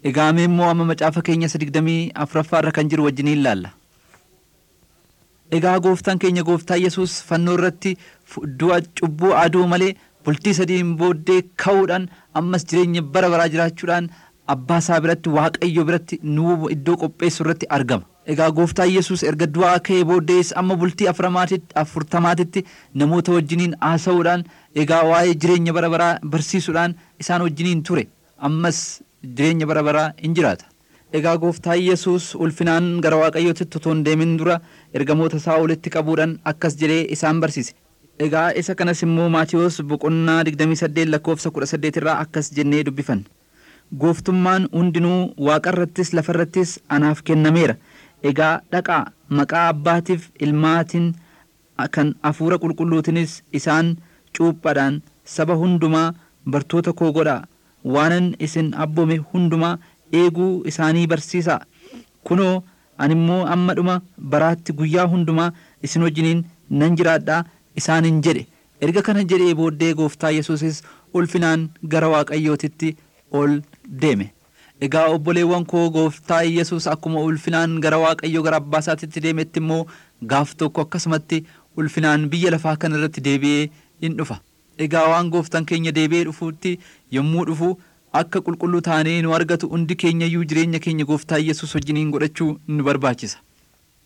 Egaa immoo amma macaafa keenya 24 irra kan jiru wajjin ilaalla. Egaa gooftaan keenya gooftaa Yesuus fannoo irratti du'a cubbuu aduu malee bultii 3 booddee ka'uudhaan ammas jireenya bara baraa jiraachuudhaan abbaa isaa biratti Waaqayyo biratti nuu iddoo qopheessu irratti argama. Egaa gooftaa Yesuus erga du'aa ka'ee booddees amma bultii 40 namoota wajjiniin haasa'uudhaan egaa waa'ee jireenya bara baraa barsiisuudhaan isaan wajjiniin ture. Ammas jireenya bara baraa in jiraata. Egaa gooftaa Yesuus ulfinaan gara Waaqayyootti totoon deemin dura ergamoota isaa walitti qabuudhaan akkas jedhee isaan barsiise. Egaa isa kanas immoo Maatiyos boqonnaa 28 lakkoofsa 18 irraa akkas jennee dubbifanne. Gooftummaan hundinuu waaqarrattis lafarrattis anaaf kennameera. Egaa dhaqaa maqaa abbaatiif ilmaatiin kan hafuura qulqulluutinis isaan cuuphaadhaan saba hundumaa bartoota koo godhaa. Waanan isin abboome hundumaa eeguu isaanii barsiisaa. Kunoo ani immoo amma dhuma baraatti guyyaa hundumaa isin wajjiniin nan jiraadhaa isaanin jedhe. Erga kana jedhee booddee gooftaa Yesuusis ulfinaan gara Waaqayyootitti ol deeme. Egaa obboleewwan koo gooftaa Yesuus akkuma ulfinaan gara Waaqayyoo gara abbaa isaatitti deemetti immoo gaaf tokko akkasumatti ulfinaan biyya lafaa kana irratti deebi'ee in dhufa. Egaa waan gooftaan keenya deebi'ee dhufuutti yommuu dhufu akka qulqulluu taanee nu argatu hundi keenya iyyuu jireenya keenya gooftaa Yesuus wajjiniin godhachuu nu barbaachisa.